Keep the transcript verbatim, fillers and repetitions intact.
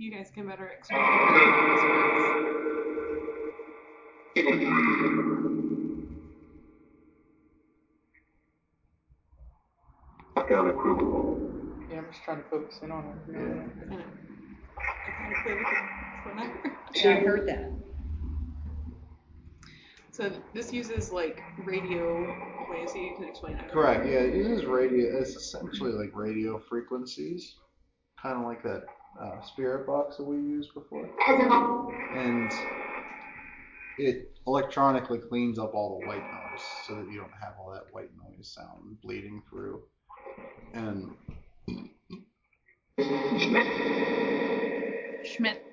you guys can better explain how this works. Unequivocal. Yeah, I'm just trying to focus in on it. I know. Unequivocal. That's what I heard. Yeah, I heard that. So this uses like radio waves. So you can explain that. Correct. Yeah, it uses radio. It's essentially like radio frequencies, kind of like that uh, spirit box that we used before. And it electronically cleans up all the white noise so that you don't have all that white noise sound bleeding through. And Schmidt.